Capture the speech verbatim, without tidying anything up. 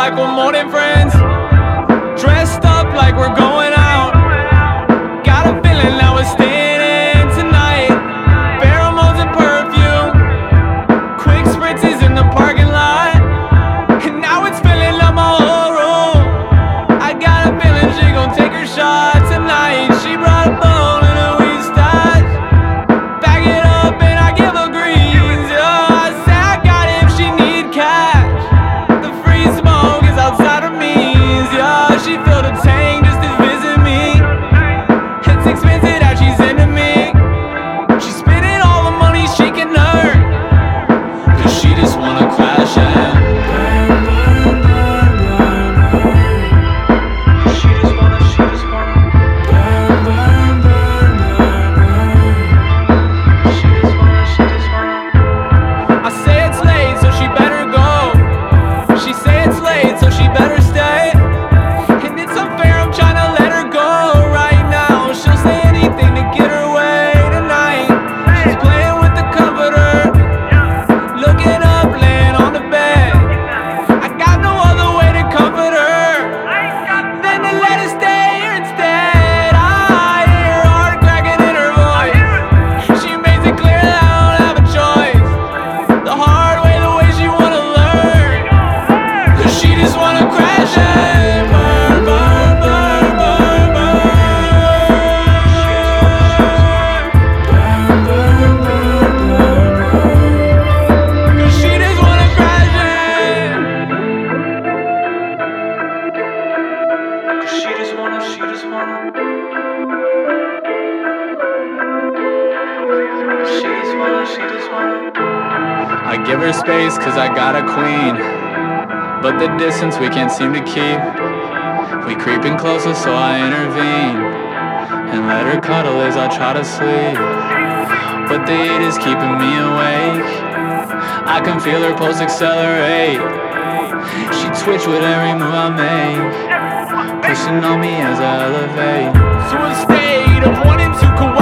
like we're more than friends. Dressed up like we're going out. Got a feeling that we're staying in tonight. Pheromones and perfume, quick spritzes in the parking lot. And now it's filling up my whole room. I got a feeling she gon' take her shot tonight. She brought a bowl and a weed stash. Back it up and I give her greens. Yeah, I say I got it if she need cash. The free smoke is outside her means. Yeah, she filled a tank just to visit me. It's expensive that she's into me. She's spending all the money she can earn, cause she just wanna crash and burn, burn, burn, burn, burn. She just wanna, she just wanna burn, burn, burn, burn, burn. She just wanna, she just wanna. I say it's late, so she better go. She say it's late, so she better stay. And it's unfair, I'm tryna let her go right now. She'll say anything to get her way tonight. She's playing with the comforter, looking up, laying on the bed. I got no other way to comfort her than to let her stay here instead. I hear her heart cracking in her voice. She makes it clear that I don't have a choice. The hard way, the way she wanna learn, cause she just wanna crash and burn, burn, burn, burn, burn. Burn, burn, burn, burn, burn. Cause she just wanna crash and cause she just wanna, she just wanna She just wanna, she just wanna I give her space cause I got a queen, but the distance we can't seem to keep. We creeping closer so I intervene and let her cuddle as I try to sleep. But the heat is keeping me awake. I can feel her pulse accelerate. She twitch with every move I make, pushing on me as I elevate. To a state of wanting to